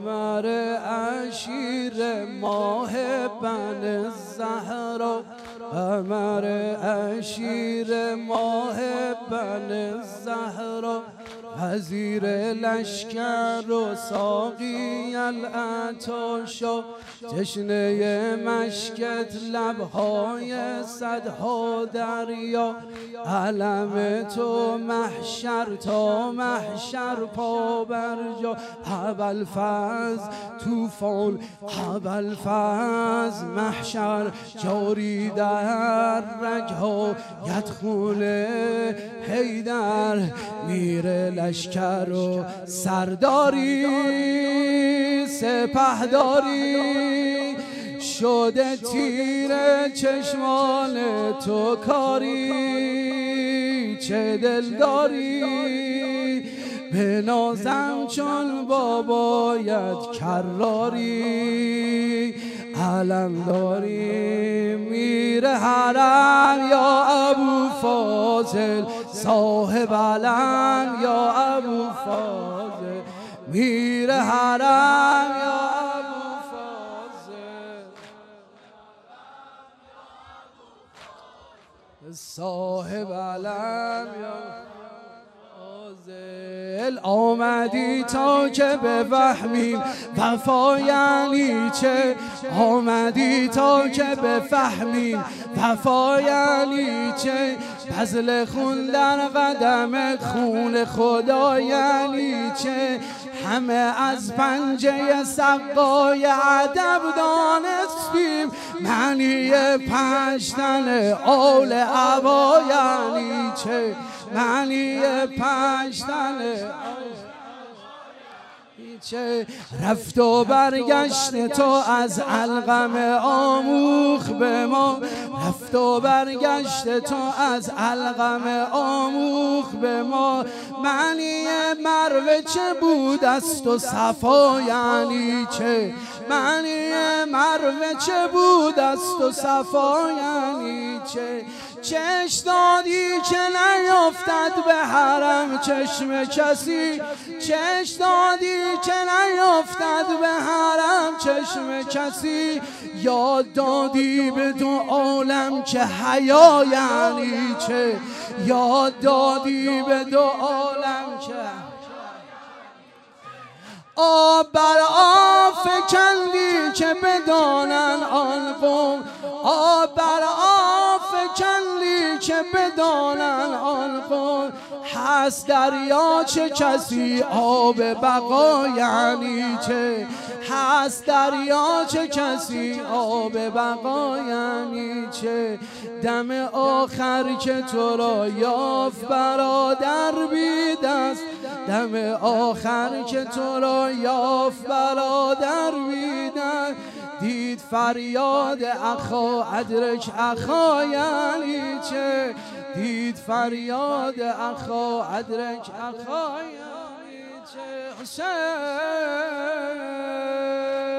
قمر عشیر ماه بن زهرا، قمر عشیر ماه بن زهرا، وزیر لشکر و ساقی العطاشا، تشنه مشکت لبهای صدها دریا، علم تو محشر تا محشر پا برجا، ابوالفضل طوفان ابوالفضل محشر جاری در رگها، یدخل حیدر میره لشکر و سرداری سپهداری، شده تیر چشمان تو کاری، چه دلداری به نازم چون بابایت کراری، علم داری میر حرم یا ابو فاضل، صاحب علم یا ابو فاضل، میر حرم یا ابو فاضل، صاحب علم یا آمدی تا که بفهمیم وفا یعنی چه، آمدی تا که بفهمیم وفا یعنی چه، بذل خون در قدم خون خدا یعنی چه، همه از پنجه سقای ادب دانستیم معنی پنجتن آل عبا یعنی چه، معنی پنجتن چه، رفت و برگشت تو از علقم آموخ به ما، رفت و برگشت تو از علقم آموخ به ما، معنی مروه چه بود است و صفا یعنی چه، معنی مروه چه بود است و صفا یعنی چه، چش دادی که نیفتد به حرم چشم کسی، چش دادی که نیفتد به حرم چشم کسی، یاد دادی به دو عالم که حیا یعنی چه، یاد دادی به دو عالم که آب بر آب فکندی که بدانن آن قوم، آب بر آب فکندی که بدانن آن قوم، هست دریا چه کسی آب بقا یعنی چه، هست دریا چه کسی آب بقا یعنی چه، دم آخر که تو را یافت برادر بی دست، دم آخر که تو را یافت برادر بی دست، دید فریاد اخا ادرک اخا یعنی چه، دید فریاد اخا ادرک اخا یعنی چه، حسین